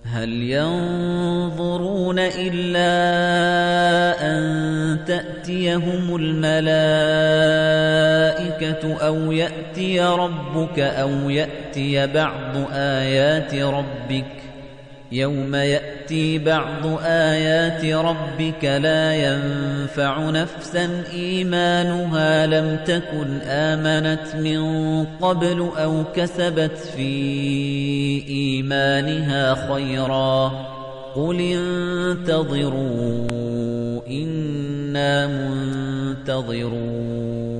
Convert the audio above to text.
هل ينظرون إلا أن تأتيهم الملائكة أو يأتي ربك أو يأتي بعض آيات ربك يوم يأتي بعض آيات ربك لا ينفع نفسا إيمانها لم تكن آمنت من قبل أو كسبت في إيمانها خيرا قل انتظروا إنا منتظرون